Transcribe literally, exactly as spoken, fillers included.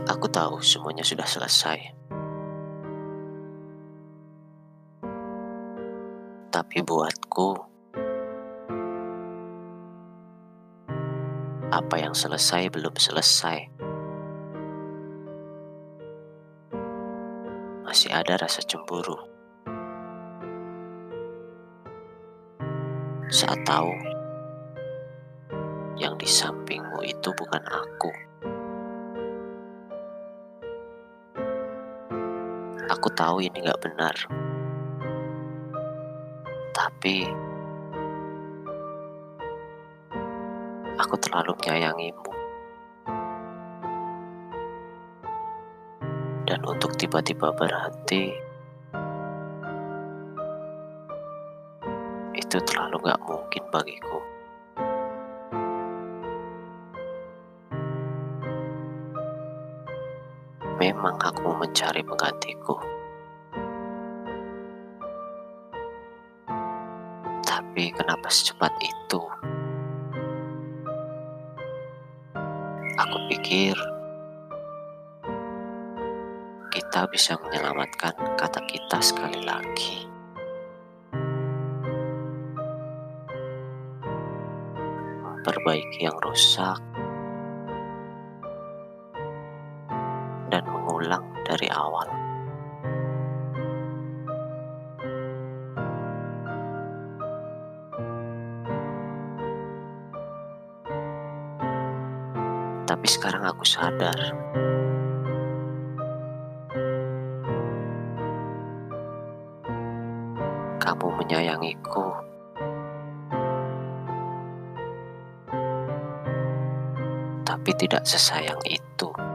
Aku tahu semuanya sudah selesai, tapi buatku, apa yang selesai belum selesai. Masih ada rasa cemburu saat tahu yang di sampingmu itu bukan aku. Aku tahu ini gak benar, tapi aku terlalu menyayangimu. Dan untuk tiba-tiba berhenti, itu terlalu gak mungkin bagiku. Memang aku mau mencari penggantiku, tapi kenapa secepat itu? Aku pikir kita bisa menyelamatkan kata kita sekali lagi. Memperbaiki yang rusak dan mengulang dari awal. Tapi sekarang aku sadar, kamu menyayangiku, tapi tidak sesayang itu.